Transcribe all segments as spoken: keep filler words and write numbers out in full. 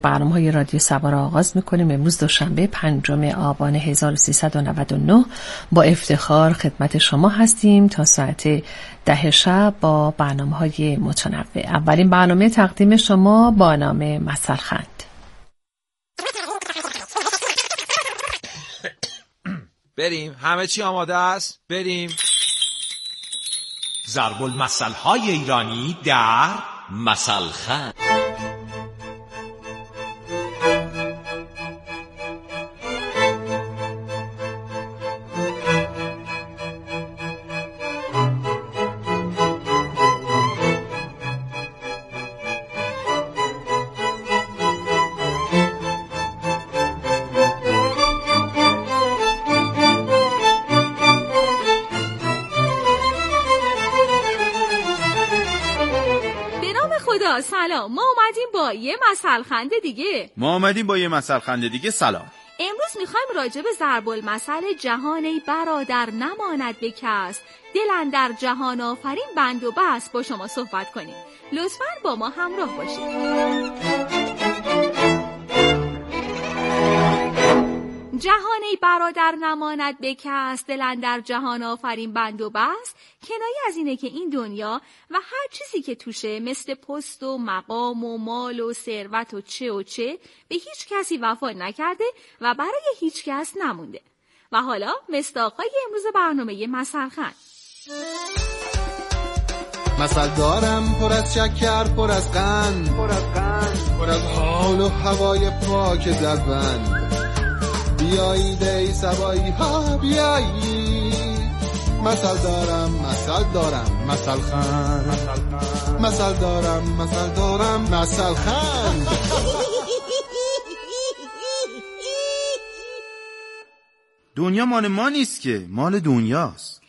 برنامه‌های رادیو سبا را آغاز می‌کنیم. امروز دوشنبه پنجم آبان هزار و سیصد و نود و نه با افتخار خدمت شما هستیم تا ساعت ده شب با برنامه‌های متنوع. اولین برنامه تقدیم شما با نام مثل خند. بریم، همه چی آماده است؟ بریم. ضرب المثل‌های ایرانی در مثل خند. سلام، ما اومدیم با یه مثل خنده دیگه ما اومدیم با یه مثل خنده دیگه سلام. امروز میخوایم راجع به ضرب المثل جهان ای برادر نماند به کس، دل اندر جهان آفرین بند و بس با شما صحبت کنیم. لطفاً با ما همراه باشید. جهان ای برادر نماند به کس، دل اندر جهان آفرین بند و بس، کنایه از اینه که این دنیا و هر چیزی که توشه مثل پست و مقام و مال و ثروت و چه و چه به هیچ کسی وفا نکرده و برای هیچ کس نمونده. و حالا مصداق‌های امروز برنامه مثل خند. مثل دارم پر از شکر، پر از قند، پر از قند، پر از حال و هوای پاک دربند. بیایید ای سبایی ها بیایید، مثل دارم مثل دارم مثل خند، مثل دارم مثل دارم مثل خند. دنیا مال ما نیست که، مال دنیاست.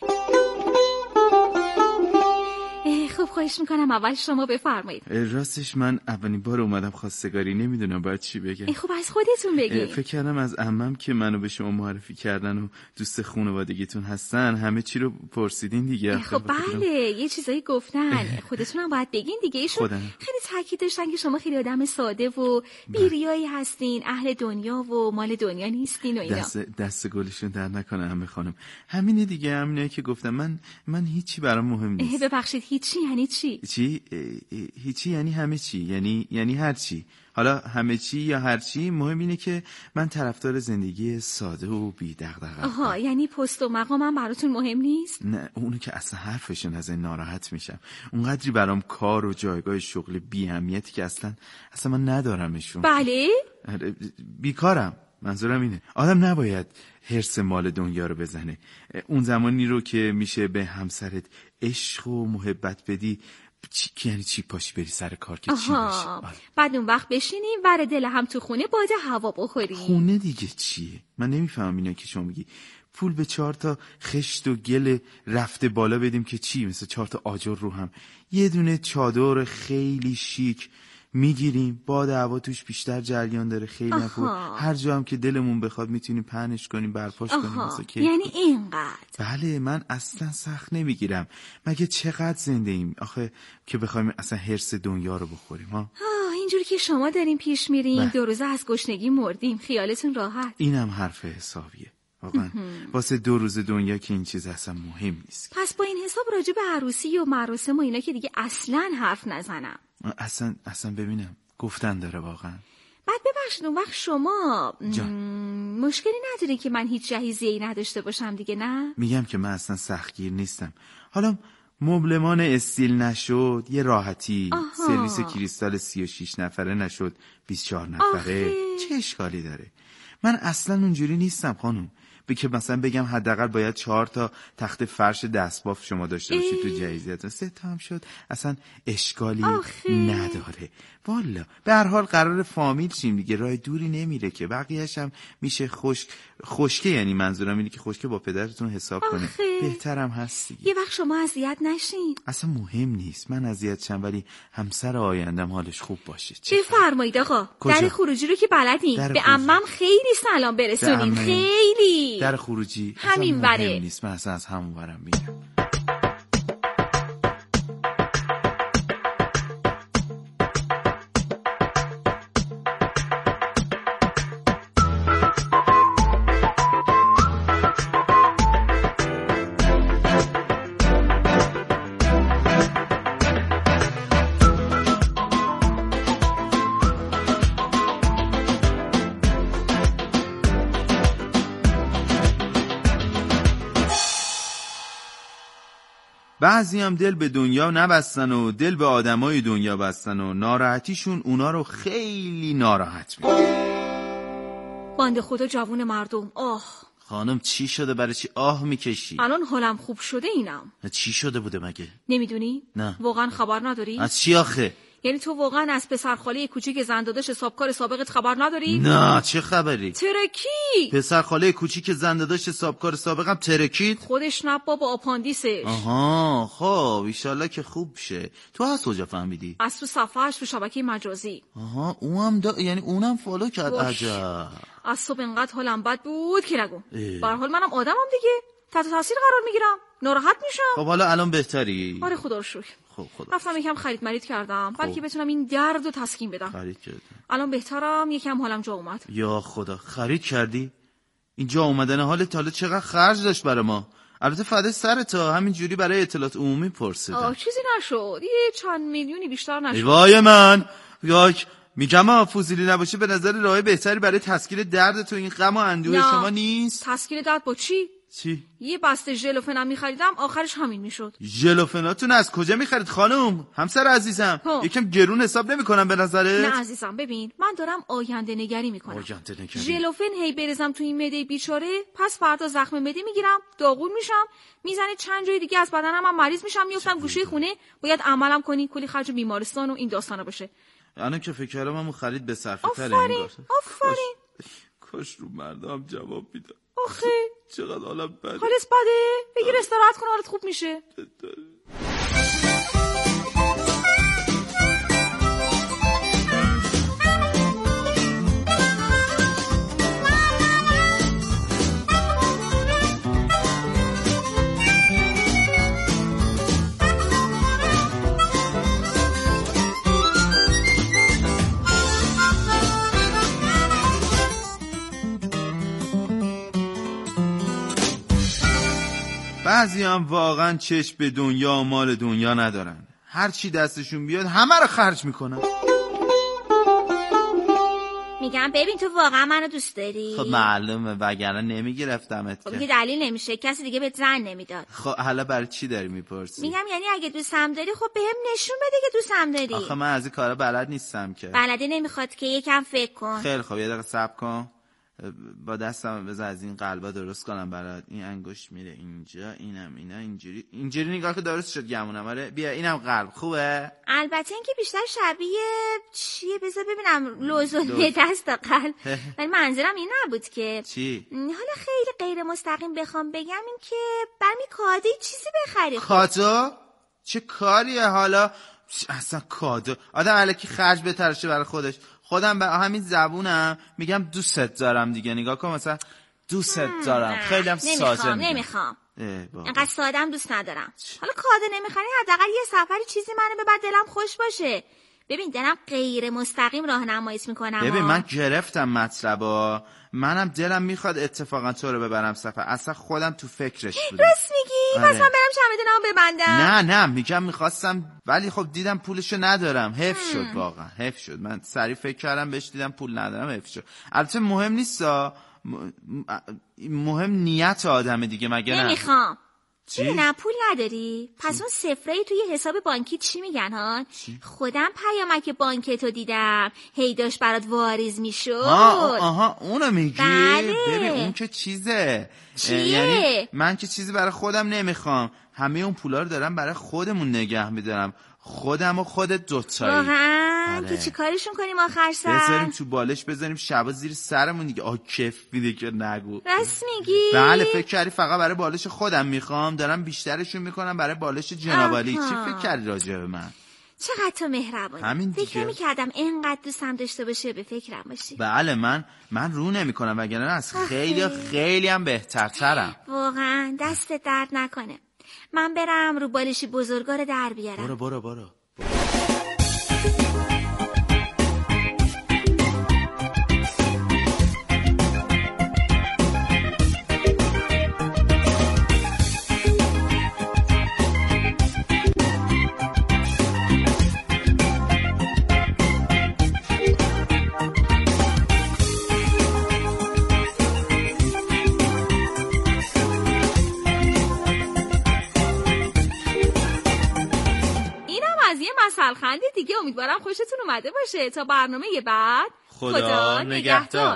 خب خواهش میکنم اول شما بفرمایید. راستش من اولین بار اومدم خواستگاری، نمیدونم باید چی بگم. خب از خودتون بگید. فکر کردم از عمم که منو به شما معرفی کردن و دوست خانوادگیتون هستن همه چی رو پرسیدین دیگه. خب بله یه چیزایی گفتن، خودتونم باید بگین دیگه. ایشون خیلی تاکید داشتن که شما خیلی آدم ساده و بیریایی هستین، اهل دنیا و مال دنیا نیستین و اینا. دست دست گلشون در نکنه همه خانم. همینه دیگه، همینه که گفتم. من من هیچی برام مهم نیست. ببخشید هیچی یعنی چی؟ چی؟ هیچی یعنی همه چی، یعنی یعنی هر چی. حالا همه چی یا هر چی، مهم اینه که من طرفدار زندگی ساده و بی دغدغه‌ام. آها، یعنی پست و مقامم براتون مهم نیست؟ نه، اونو که اصلا حرفشون از این ناراحت میشم. اونقدری برام کار و جایگاه شغل بی اهمیتی که اصلا اصلا من ندارمشون. بله؟ بیکارم. منظورم اینه آدم نباید حرص مال دنیا رو بزنه. اون زمانی رو که میشه به همسرت عشق و محبت بدی، چی یعنی چی پاشی بری سر کار که چی بشه؟ بعد اون وقت بشینیم ور دل هم تو خونه باده هوا بخوریم. خونه دیگه چیه؟ من نمیفهمم اینا که شما میگی پول به چهار تا خشت و گل رفته بالا بدیم که چی؟ مثل چهار تا آجر رو هم یه دونه چادر خیلی شیک میگیریم، باد هوا توش بیشتر جریان داره، خیلی نفور، هر جا هم که دلمون بخواد میتونیم پهنش کنیم، برپاش کنیم. مثلا که یعنی اینقدر؟ بله، من اصلا سخت نمیگیرم. مگه چقدر زنده ایم آخه که بخوایم اصلا حرص دنیا رو بخوریم ها؟ آه اینجوری که شما داریم پیش میریم دو روزه از گشنگی مردیم، خیالتون راحت. اینم حرف حسابیه واقعا. واسه دو روز دنیا که این چیز اصلا مهم نیست. پس با این حساب راجع به عروسی و مراسم و اینا که دیگه اصلا حرف نزنم. اصلا اصلا ببینم گفتن داره واقعا. بعد ببخشید اون وقت شما مشکلی نداری که من هیچ جهیزیه‌ای نداشته باشم دیگه؟ نه میگم که من اصلا سختگیر نیستم. حالا مبلمان استیل نشد یه راحتی، سرویس کریستال سی و شش نفره نشد بیست و چهار نفره، آخه. چه اشکالی داره؟ من اصلا اونجوری نیستم خانم به که مثلا بگم حداقل باید چهار تا تخت فرش دستباف شما داشته باشید تو جهیزیتون. سه تا هم شد اصلا اشکالی آخی. نداره والا. به هر حال قرار فامیل شیم دیگه، راه دوری نمیره که. بقیه‌اش هم میشه خشک خشکه، یعنی منظورم اینه که خشکه با پدرتون حساب کنه، بهترم هست دیگه. یه وقت شما اذیت نشین. اصلا مهم نیست من اذیت شم، ولی همسر آیندم حالش خوب باشه. بفرمایید آقا. در خروجی رو که بلدین به عمم خیلی سلام برسونین. خیلی در خروجی همین بره نیست، من اصلا از همون برم میرم. بعضی هم دل به دنیا نبستن و دل به آدمای دنیا بستن و ناراحتیشون اونا رو خیلی ناراحت میکنه. بنده خدا جوون مردم. آه خانم چی شده؟ برای چی آه میکشی؟ الان حالم خوب شده اینم. چی شده بوده مگه؟ نمیدونی؟ نه. واقعا خبر نداری؟ از چی آخه؟ یعنی تو واقعا از پسر خاله کوچیک زنداداش حسابکار سابقت خبر نداری؟ نه چه خبری؟ ترکی. پسر خاله کوچیک زنداداش حسابکار سابقم ترکید؟ خودش نه بابا، آپاندیسش. آها خب ایشالله که خوب شه. تو از کجا فهمیدی؟ از تو صفحه‌اش تو شبکه مجازی. آها اونم دا... یعنی اونم فالو کرد. عجب. از صبح انقدر حالم بد بود که نگو. به هر حال منم آدمم دیگه، تحت تاثیر قرار میگیرم، ناراحت میشم. خب حالا الان بهتری؟ آره خدا رو شکر. خب خدا رفتم یکم خرید مرید کردم بلکه بتونم این درد رو تسکین بدم. خرید کردم. الان بهترم، یکم حالم جا اومد. یا خدا خرید کردی؟ این جا اومدن حالت حالا چقدر خرج داشت برای ما؟ البته فدای سر تا همین جوری برای اطلاعات عمومی پرسیدم. آه چیزی نشد، یه چند میلیونی بیشتر نشد. وای من یاک میگم ها فوزیلی نباشه به نظر راه بهتری برای تسکین درد تو این غم و اندوه شما نیست؟ تسکین درد با چی؟ چی؟ یه بسته ژلوفنم می‌خریدم آخرش همین میشد. ژلوفناتون از کجا می‌خرید خانم؟ همسر عزیزم ها. یکم گرون حساب نمی‌کنم به نظرت؟ نه عزیزم ببین من دارم آینده نگری می‌کنم. آینده نگری. ژلوفن هی بریزم تو این معده بیچاره، پس فردا زخم معده میگیرم، داغون میشم، میزنه چند جای دیگه از بدنم هم مریض میشم، میافتم گوشه خونه، باید عملم کنی، کلی خرج بیمارستان و این داستانا بشه. الان که فکر کردم همون خرید به صرفه تره. آفرین آفرین. کاش رو مردم جواب میداد. آخه چقدر حالم بده. حالت بده؟ بگیر استراحت کن حالت خوب میشه. بعضی هم واقعا چشم به دنیا و مال دنیا ندارن، هر چی دستشون بیاد همه رو خرج میکنن. میگم ببین تو واقعا منو دوست داری؟ خب معلومه وگرنه نمیگرفتمت. خب که دلیل نمیشه، کسی دیگه بهت زن نمیداد. خب حالا برای چی داری میپرسی؟ میگم یعنی اگه دوستم داری خب بهم نشون بده که دوستم داری. آخه من از این کارا بلد نیستم که. بلده نمیخواد که یکم فکر کن. خیلی خب یه دقیقه صبر کن، با دستم بذار از این قلبا درست کنم برات. این انگشت میره اینجا، اینم اینا اینجوری اینجوری نگاه که درست شد گمونم. آره بیا اینم قلب خوبه. البته اینکه بیشتر شبیه چیه بذار ببینم لوزونه دست تا قلب. ولی منظورم این نبود که چی؟ حالا خیلی غیر مستقیم بخوام بگم این که برمی کادوی چیزی بخری. کادو؟ چه کاریه حالا؟ اصلا کادو آدم الکی خرج بترشه برای خودش. خودم به همین زبونم میگم دوست دارم دیگه. نگاه کن مثلا دوست دارم خیلی هم ساده میگم. نمیخوام انقدر سادم دوست ندارم. حالا کادو نمیخوانی حداقل یه سفری چیزی منو ببر دلم خوش باشه. ببین دلم غیر مستقیم راهنماییت میکنم. ببین من گرفتم مطلبا، منم دلم میخواد اتفاقا تو رو ببرم سفر، اصلا خودم تو فکرش بودم. راست میگی؟ پس من برم چمدونامو ببندم. نه نه میگم میخواستم ولی خب دیدم پولشو ندارم. حیف شد واقعا حیف شد. من سریع فکر کردم بهش دیدم پول ندارم حیف شد. البته مهم نیستا، مهم نیت آدمه دیگه مگه نه؟ نمیخوام. چی؟ نه پول نداری؟ پس اون صفرایی توی حساب بانکی چی میگن ها؟ خودم پیامک بانکتو دیدم هی داشت برات واریز میشد. آها آها اونو میگی؟ بله. ببین اون که چیزه. چیه؟ یعنی من که چیزی برای خودم نمیخوام، همه اون پولا رو دارم برای خودمون نگه میدارم، خودم و خودت دوتایی. واقعا آره. تو چی کارشون کنیم آخر سر؟ بذاریم تو بالش، بذاریم شبا زیر سرمون دیگه. آه کف میده که نگو. راست میگی؟ بله فکر کردی فقط برای بالش خودم میخوام؟ دارم بیشترشون میکنم برای بالش جنابالی. چی فکر کردی راجع به من؟ چقدر تو مهربونی. همین دیگه. فکر نمی‌کردم اینقدر دوستم داشته باشه به فکرم باشی. بله من من رو نمیکنم وگرنه از خیلی خیلی هم بهترترم. واقعا دست درد نکنه. من برم رو بالشی بزرگار در بیارم. برو برو برو. لبخند دیگه. امیدوارم خوشتون اومده باشه. تا برنامه بعد، خدا, خدا نگهدار.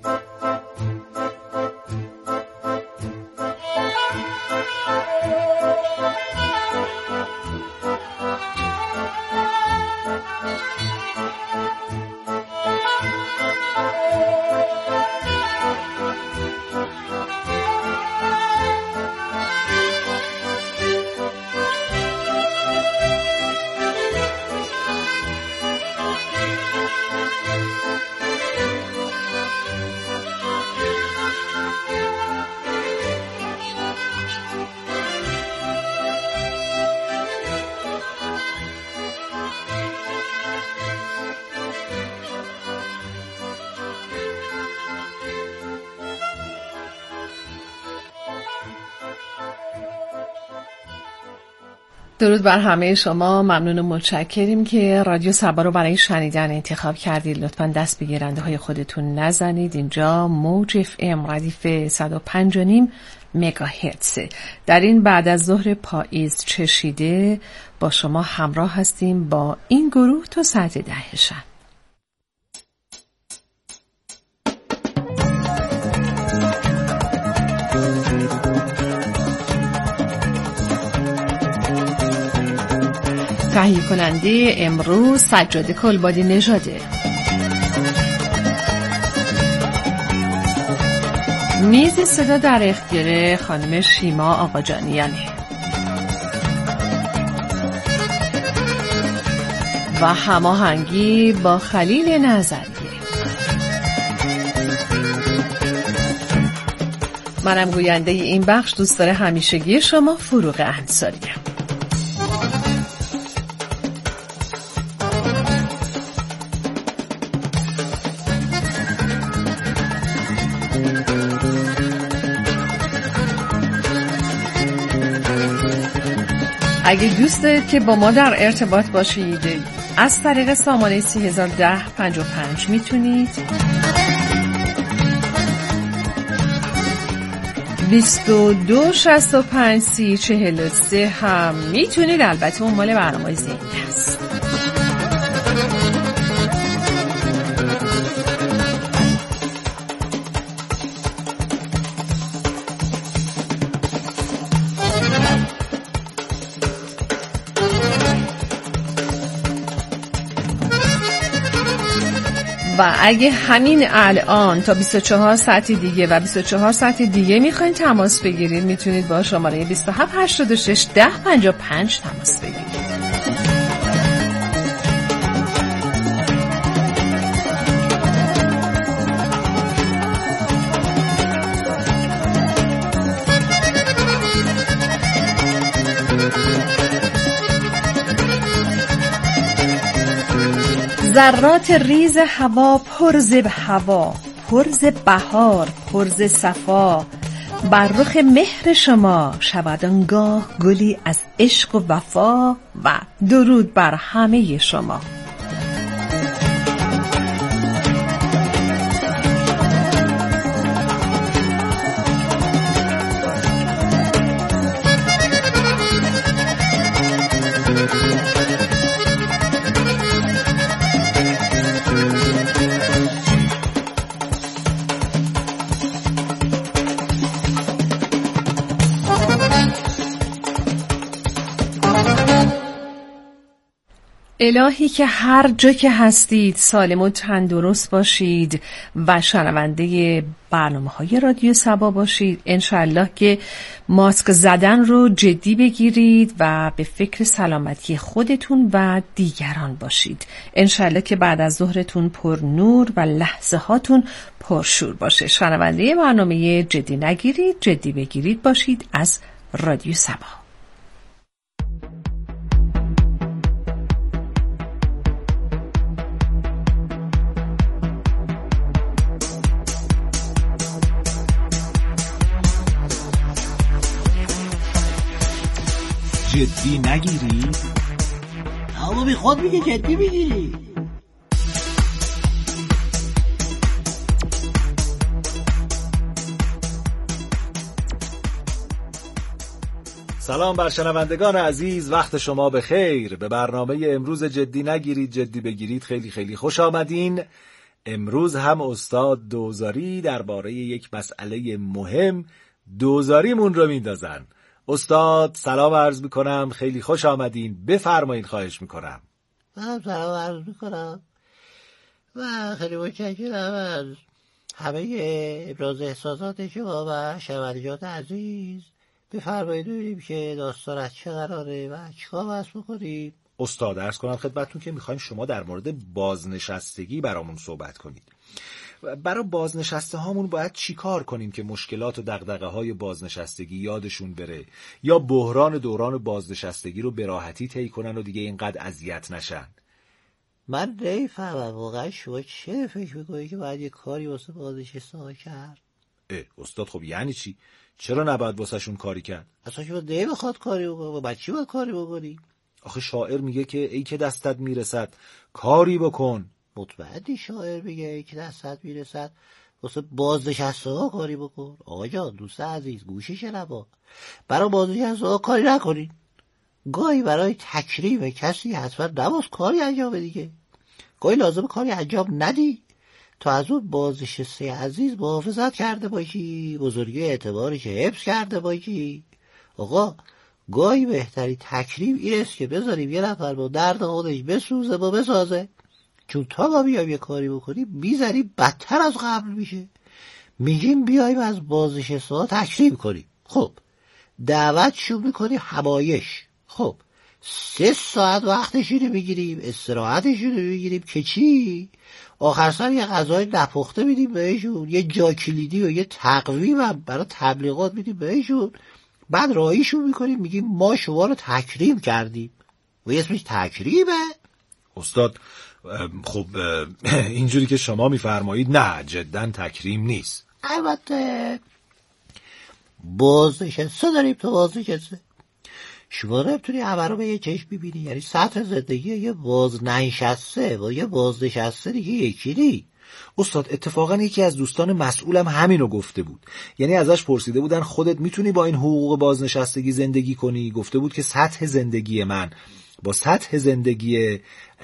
درود بر همه شما. ممنون و متشکریم که رادیو سبا رو برای شنیدن انتخاب کردید. لطفاً دست به گیرنده های خودتون نزنید. اینجا موج اف ام ردیف صد و پنج و نیم مگاهرتز. در این بعد از ظهر پاییز چشیده با شما همراه هستیم با این گروه تا ساعت ده شب. تهیه کننده امروز سجاد کلبادی نژاده. میز صدا در اختیار خانم شیما آقاجانیانه و هماهنگی با خلیل نظریه. منم گوینده این بخش دوستدار همیشگی شما فروغ انصاریم. اگه دوست دارید که با ما در ارتباط باشید از طریق سامانه سه هزار و ده پنجاه و پنج میتونید. بیست و دو شصت و پنج سی چهل و سه هم میتونید. البته اون مال برنامه زنده است. و اگه همین الان تا بیست و چهار ساعت دیگه و بیست و چهار ساعت دیگه میخواین تماس بگیرید میتونید با شماره بیست و هفت هشتاد و شش ده پنجاه و پنج تماس بگیرید. ذرات ریز هوا پرز به هوا، پرز بهار، پرز صفا، بر رخ مهر شما شود آنگاه گلی از عشق و وفا و درود بر همه شما. الهی که هر جا که هستید سالم و تندرست باشید و شنونده برنامه‌های رادیو سبا باشید. انشالله که ماسک زدن رو جدی بگیرید و به فکر سلامتی خودتون و دیگران باشید. انشالله که بعد از ظهرتون پر نور و لحظه هاتون پرشور باشه. شنونده برنامه جدی نگیرید جدی بگیرید باشید از رادیو سبا. جدی نگیری؟ اما بی خود میگه جدی میگیری. سلام بر شنوندگان عزیز، وقت شما به خیر. به برنامه امروز جدی نگیرید جدی بگیرید خیلی خیلی خوش آمدین. امروز هم استاد دوزاری درباره یک مسئله مهم دوزاریمون رو میندازن. استاد سلام عرض میکنم، خیلی خوش آمدین، بفرمایید خواهش میکنم. من سلام عرض میکنم و خیلی متشکرم از همه ابراز احساسات شما و شنوندگان عزیز. بفرمایید ببینیم که داستان از چه قراره و چیکار باید بکنیم. استاد عرض کنم خدمتتون که میخوایم شما در مورد بازنشستگی برامون صحبت کنید. برای بازنشسته هامون باید چی کار کنیم که مشکلات و دغدغه های بازنشستگی یادشون بره، یا بحران دوران بازنشستگی رو به راحتی طی کنن و دیگه اینقدر اذیت نشن؟ من نمیفهمم واقعا شما چه فکر میکنید که باید یه کاری واسه بازنشسته ها کرد؟ اه استاد خب یعنی چی؟ چرا نباید واسه شون کاری کرد؟ اصلا شما نمیخواد کاری بکنه، بعد چی باید کاری بکنی؟ آخه شاعر میگه که ای که دستت میرسد کاری بکن. مطمئنی شاعر میگه ای که دستت میرسد واسه بازنشسته ها کاری بکن؟ آقا جان دوست عزیز گوشی شنوا، برای بازنشسته ها کاری نکنین. گاهی برای تکریم کسی حتما نباید کاری انجام بدی که گاهی لازم کاری انجام ندی تا از اون بازنشسته عزیز محافظت کرده باشی، بزرگی اعتبارش حفظ کرده باشی. آقا گاهی بهتری تکریم این است که بذاریم یه نفر با درد خودش بسوزه با بسازه، چون تا ما بیایم یه کاری بکنیم میذاریم بدتر از قبل میشه. میگیم بیایم از بازنشسته ها تکریم کنیم، خب دعوتشون میکنیم همایش، خب سه ساعت وقتشون رو میگیریم، استراحتشون رو میگیریم که چی؟ آخر سر یه غذای نپخته میدیم بهشون، یه جا کلیدی و یه تقویم هم برای تبلیغات میدیم بهشون، بعد راهیشون میکنیم میگیم ما شما رو تکریم کردیم و اسمش تکریمه. استاد خب اینجوری که شما میفرمایید نه جداً تکریم نیست. البته بازنشسته داریم تو بازنشسته، شما نمیتونی همه رو به یه چشم ببینی، یعنی سطح زندگی یه بازنشسته و یه بازنشسته دیگه یکی نی. استاد اتفاقا یکی از دوستان مسئولم همینو گفته بود، یعنی ازش پرسیده بودن خودت میتونی با این حقوق بازنشستگی زندگی کنی؟ گفته بود که سطح زندگی من با سطح زندگی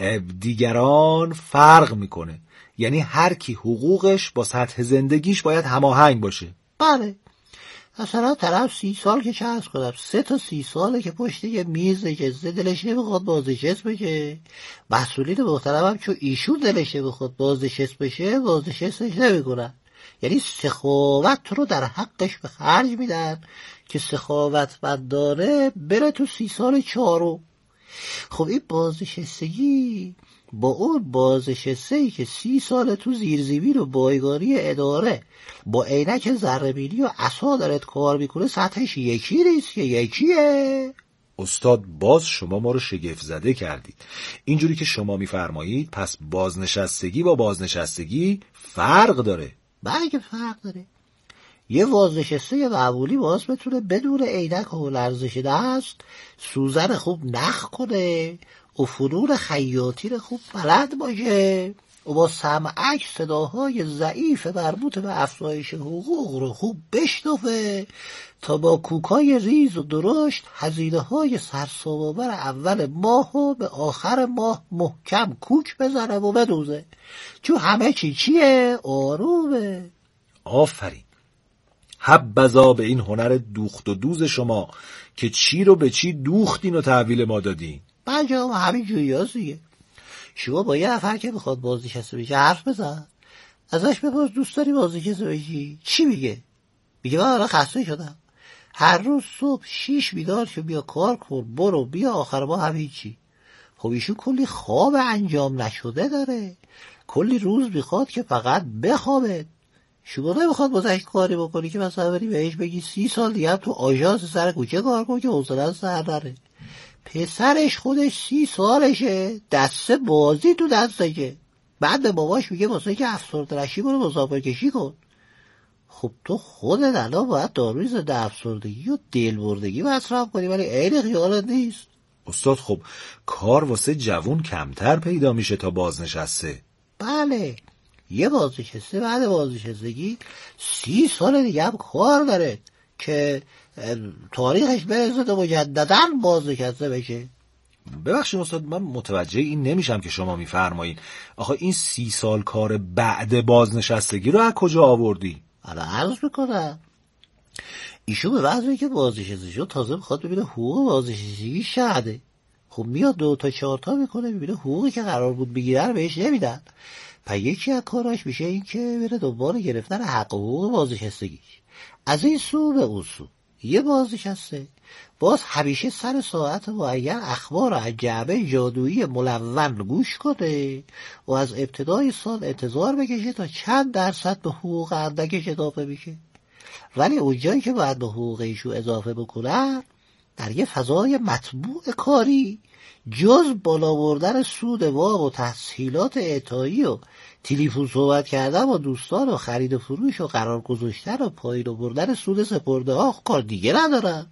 دیگران فرق میکنه، یعنی هر کی حقوقش با سطح زندگیش باید هماهنگ باشه. بله مثلا طرف سی سال که چه کنم سه تا سی ساله که پشت یه میز نشسته، دلش نمیخواد بازنشست بشه، مسئولین محترم هم چون ایشون دلش نمیخواد بازنشست بشه بازنشستش نمیکنن، یعنی سخاوت رو در حقش به خرج میدن که سخاوتمندانه بره تو سی سال چهارم. خب این بازنشستگی با اون بازنشسته‌ای که سی سال تو زیرزمین و بایگانی اداره با عینک ذره‌بینی و عصا دارد کار میکنه سطحش یکی نیست که یکیه. استاد باز شما ما رو شگفت زده کردید. اینجوری که شما میفرمایید پس بازنشستگی با بازنشستگی فرق داره. بله که فرق داره. یه بازنشسته معمولی باز بتونه بدون عینک و لرزش دست سوزن خوب نخ کنه و فنون خیاطی رو خوب بلد باشه و با سمعک صداهای ضعیف مربوط به افزایش حقوق رو خوب بشنوه تا با کوکای ریز و درشت هزینه های سرسام‌آور اول ماه و به آخر ماه محکم کوک بزنه و بدوزه، چون همه چی چیه؟ آرومه. آفرین، حبذا به این هنر دوخت و دوز شما که چی رو به چی دوختین و تحویل ما دادین. بله همین جوری هست دیگه. شما با یه نفر که میخواد بازنشسته بشه حرف بزن، ازش بپرس دوست داری بازنشسته بشی؟ چی میگه؟ میگه من الان خسته شدم، هر روز صبح شیش بیدار شو بیا کار کن برو بیا آخر ما هم هیچی. خب ایشون کلی خواب انجام نشده داره، کلی روز میخواد که فقط بخوابه. شما نمیخواد بازش کاری بکنی که مثلا بری بهش بگی سی سال دیگه تو آژانس سر کوچه کار کن که حوصله‌اش سر نره. پسرش خودش سی سالشه، دسته بازی تو دستشه، بعد به باباش میگه واسه که افسرده نشی برو مسافر کشی کن. خب تو خودت الان باید داروی ضد افسردگی و دلبردگی مصرف کنی ولی عین خیالت نیست. استاد خب کار واسه جوون کمتر پیدا میشه تا بازنشسته. بله یه بازنشسته بعد بازنشستگی سی سال دیگه هم کار داره که تاریخش برسه و مجدداً بازنشسته بشه. ببخشید استاد، من متوجه این نمیشم که شما میفرمایید. آخه این سی سال کار بعد بازنشستگی رو از کجا آوردی؟ الان عرض میکنم ایشون به وضعی که بازنشسته شد تازه میخواد ببینه حقوق بازنشستگی شده. خب میاد دو تا چهار تا میکنه، ببینه حقوقی که قرار بود بگیره رو بهش نمیدن. پس یکی از کاراش میشه این که بره دنبال گرفتن حق حقوق بازنشستگیش. از این سو به اون سو یه بازنشسته باز همیشه سر ساعت معین اخبار از جعبه جادویی ملون گوش کنه و از ابتدای سال انتظار بکشه تا چند درصد به حقوق اندکش اضافه میشه. ولی اونجایی که باید به حقوق ایشو اضافه بکنن در یه فضای مطبوع کاری جز بالا بردن سود وام و تسهیلات اعطایی و تلفن صحبت کردن با دوستان و خرید و فروش و قرار گذاشتن و پایین و بردن سود سپرده ها کار دیگه ندارن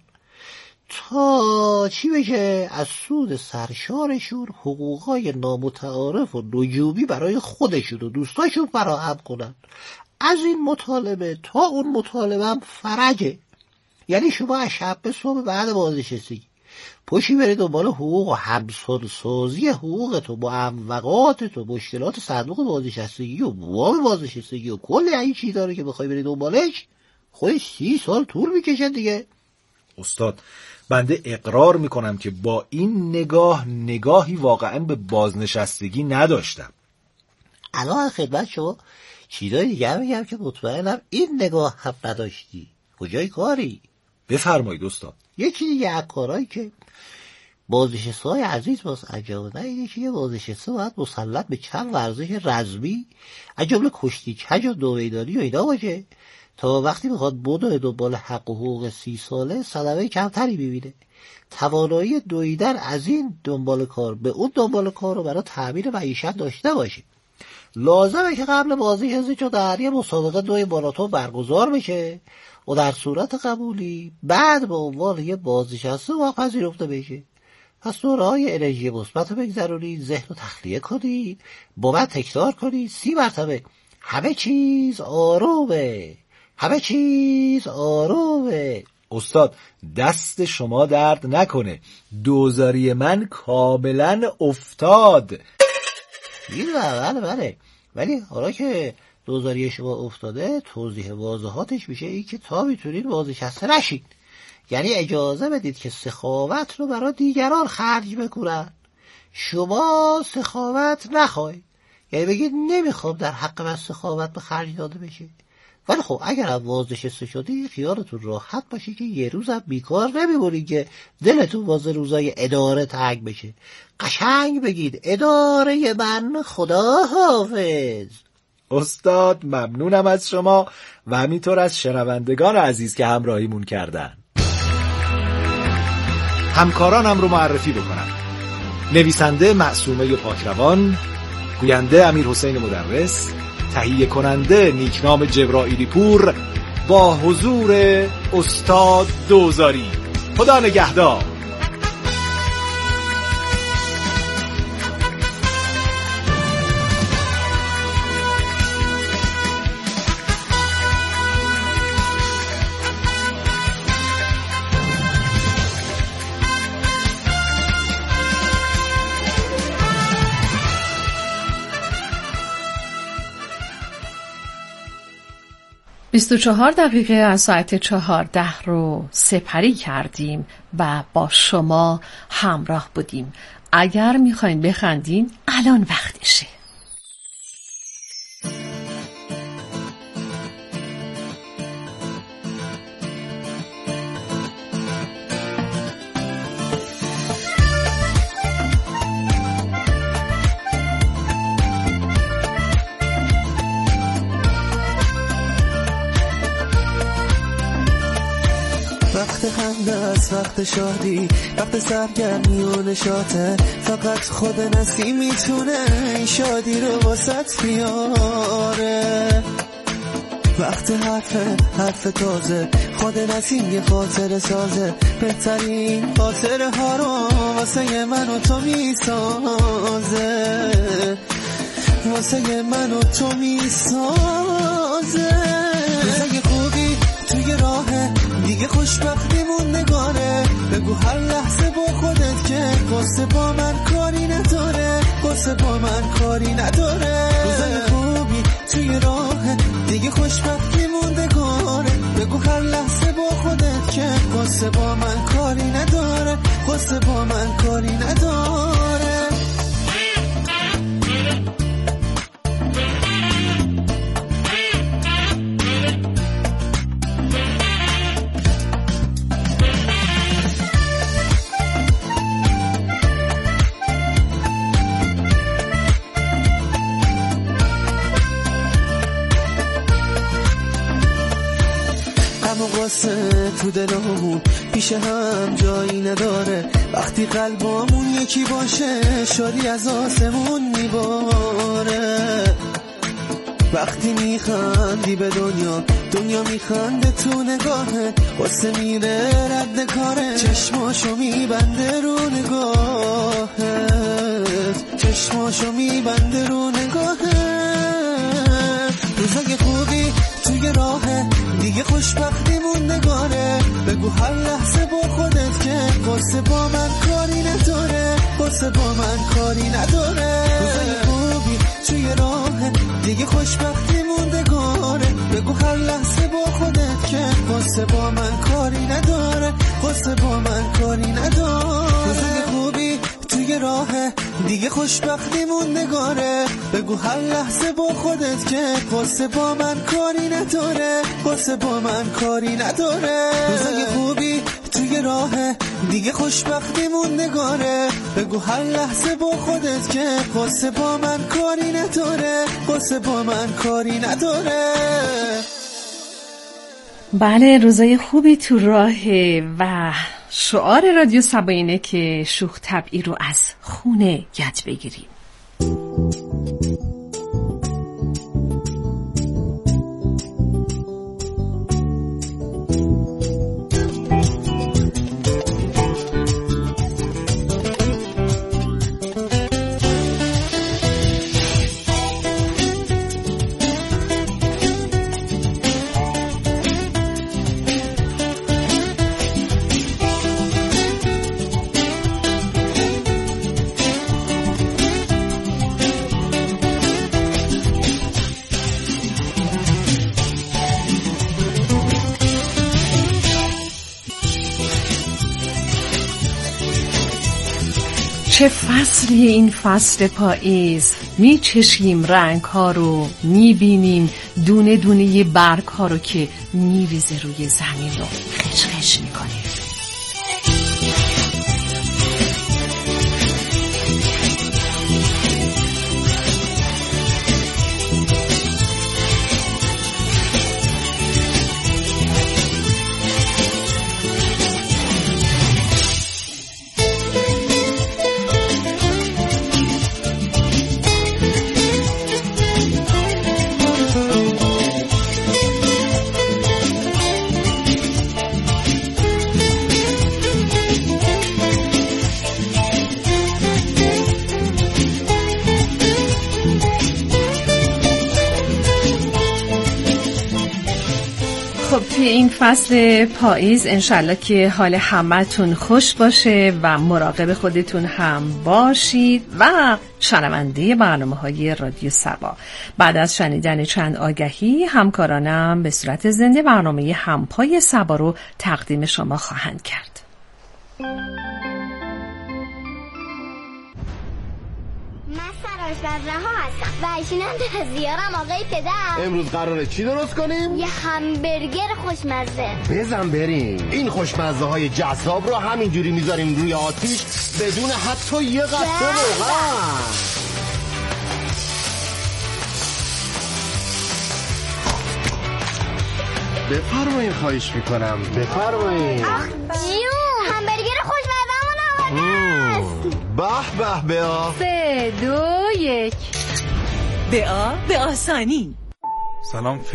تا چی بشه از سود سرشارشون حقوقای نامتعارف و نجومی برای خودشون و دوستاشون فراهم کنن. از این مطالبه تا اون مطالبه هم فرجه. یعنی شما از شب به صبح بعد بازنشستگی پشی برید دنبال حقوق و همسازی حقوقت و معوقاتت و مشکلات صندوق بازنشستگی و وام بازنشستگی و کل این چیزا رو که بخوای برید دنبالش خودش سی سال طول میکشه دیگه. استاد بنده اقرار میکنم که با این نگاه نگاهی واقعا به بازنشستگی نداشتم. الان خدمت شما چیزای دیگه میگم که مطمئنم این نگاه هم نداشتی. کجای کاری؟ بفرمایید استاد. یکی دیگه از کارهایی که بازنشسته‌های عزیز باز انجام دادن اینه که یه بازنشسته باید مسلط به چند ورزش رزمی از جمله کشتی کج و دویداری و اینا باشه تا وقتی بخواد بدو دنبال حق و حقوق سی ساله صدمه کمتری ببینه. توانایی دویدن از این دنبال کار به اون دنبال کار رو برای تامین معیشت داشته باشه. لازمه که قبل بازنشستگی چون در یه مسابقه دوی ماراتون برگزار بشه و در صورت قبولی بعد به عنوان یه بازنشسته واقع پذیرفته بشه. پس دوره‌های انرژی مثبت بگذرونید، ذهن رو تخلیه کنید، با من تکرار کنید سی مرتبه همه چیز آرومه، همه چیز آرومه. استاد دست شما درد نکنه، دوزاری من کاملا افتاد. این بله بله ولی حالا که دوزاری شما افتاده توضیح واضحاتش میشه این که تا میتونید بازنشسته نشید. یعنی اجازه بدید که سخاوت رو برای دیگران خرج بکنن. شما سخاوت نخواهید، یعنی بگید نمیخوام در حق من سخاوت به خرج داده بشه. ولی خب اگر هم بازنشسته شدی خیالتون راحت باشه که یه روز هم بیکار نمیمونید که دلتون واسه روزای اداره تنگ بشه. قشنگ بگید اداره من خدا حافظ. استاد ممنونم از شما و همینطور از شنوندگان عزیز که همراهیمون کردن. همکارانم رو معرفی بکنم. نویسنده معصومه پاکروان، گوینده امیر حسین مدرس، تهیه کننده نیکنام جبرائیلی پور با حضور استاد دوزاری. خدا نگهدار. بیست و چهار دقیقه از ساعت چهارده رو سپری کردیم و با شما همراه بودیم. اگر میخواین بخندین الان وقتشه. وقت خنده است، وقت شادی، وقت سرگرمی و نشاطه. فقط خود نسیم میتونه این شادی رو واسط بیاره. وقت حرف حرف تازه، خود نسیم یه خاطر سازه. بهترین خاطره ها رو واسه من و تو میسازه، واسه من و تو میسازه. روزای خوبی توی راهه دیگه خوشبختیمون نگاره. بگو هر لحظه با خودت که قصه با من کاری نداره، قصه با من کاری نداره. روزای خوبی توی راه دیگه خوشبختیمون نگاره. بگو هر لحظه با خودت که قصه با من کاری نداره، قصه با من کاری نداره. تو دلمون پیش هم جایی نداره. وقتی قلبامون یکی باشه شادی از آسمون میباره. وقتی میخندی به دنیا دنیا میخنده تو نگاهه. قصه میره رد کاره چشماشو میبنده رو نگاهه. چشماشو میبنده رو نگاهه. روزای خوبی توی راهه دیگه خوشبختیمون نگاره. بگو هر لحظه با خودت که قصه با من کاری نداره، قصه با من کاری نداره. روزای خوبی توی راهه دیگه خوشبختیمون نگاره. بگو هر لحظه با خودت که قصه با من کاری نداره، قصه با من کاری نداره. روزای خوبی توی راهه دیگه خوشبختیمون نگاره. بگو هر لحظه با خودت که قصه با من کاری نداره، قصه با من کاری نداره. روزای خوبی توی راهه دیگه خوشبختیمون نگاره. بگو هر لحظه با خودت که قصه با من کاری نداره، قصه با من کاری نداره. بله، روزای خوبی تو راهه و شعار رادیو سبا اینه که شوخ طبعی رو از خونه یاد بگیریم. چه فصلی این فصل پاییز، می چشیم رنگ ها رو، می بینیم دونه دونه برگ ها رو که می ریزه روی زمین رو خشخش می کنه. خب توی این فصل پاییز انشالله که حال همتون خوش باشه و مراقب خودتون هم باشید و شنونده برنامه های رادیو سبا. بعد از شنیدن چند آگهی همکارانم به صورت زنده برنامه همپای سبا رو تقدیم شما خواهند کرد. آشپز رها هستم و ایشونم دزیارم آقای پدر. امروز قراره چی درست کنیم؟ یه همبرگر خوشمزه. بزن بریم. این خوشمزه های جذاب رو همینجوری میذاریم روی آتیش بدون حتی یه قطره روغن. بفرمایید، خواهش میکنم. بفرمایید. آخ جون، همبرگر خوشمزه‌مون آماده است. به به بیا. سه دو یک. بیا به آسانی. سلام.